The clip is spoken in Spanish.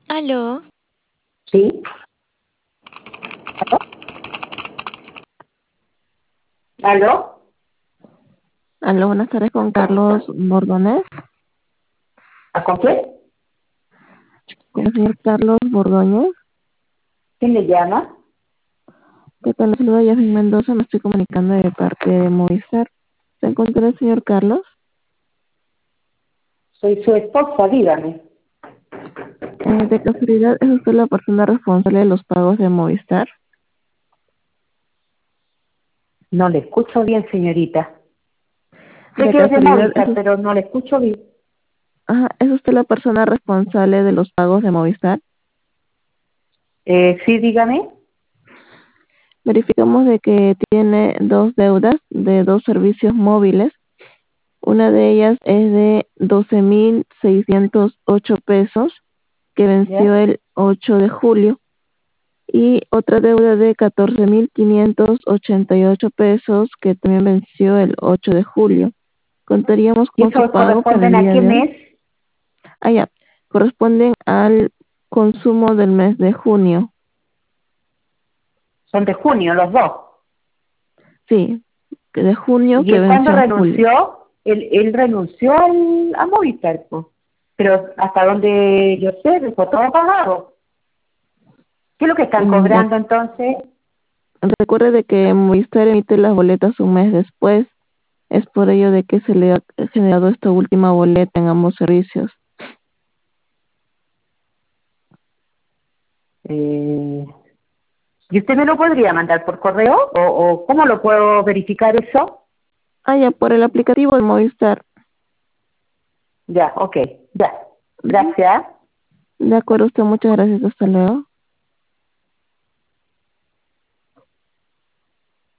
Aló, Sí, ¿aló? aló, buenas tardes con Carlos Bordones. ¿A con quién? Con el señor Carlos Bordoñez. ¿Quién le llama? ¿Qué tal? Saluda Yasmin Mendoza, me estoy comunicando de parte de Movistar. ¿Se encuentra el señor Carlos? Soy su esposa, dígame. De casualidad, ¿es usted la persona responsable de los pagos de Movistar? No le escucho bien, señorita. Sé De que es de casualidad, Movistar, pero no le escucho bien. ¿es usted la persona responsable de los pagos de Movistar? Sí, dígame. Verificamos de que tiene dos deudas de dos servicios móviles. Una de ellas es de 12.608 pesos que venció ¿Ya? el 8 de julio y otra deuda de 14.588 pesos que también venció el 8 de julio. Contaríamos ¿Y con su eso pago para corresponden el a día qué de hoy. mes? Ah, ya, corresponden al consumo del mes de junio. Son de junio, los dos. Sí, que de junio ¿Y que él cuándo venció en julio. renunció? Él renunció a Movistar, pues. Pero hasta donde yo sé, dejó todo pagado. ¿Qué es lo que están De cobrando entonces? Recuerde de que Movistar emite las boletas un mes después. Es por ello de que se le ha generado esta última boleta en ambos servicios. Eh, ¿Y usted me lo podría mandar por correo? ¿O cómo lo puedo verificar eso? Ah, ya, por el aplicativo de Movistar. Ya, ok, ya. Ujú. Gracias. De acuerdo, usted, muchas gracias. Hasta luego.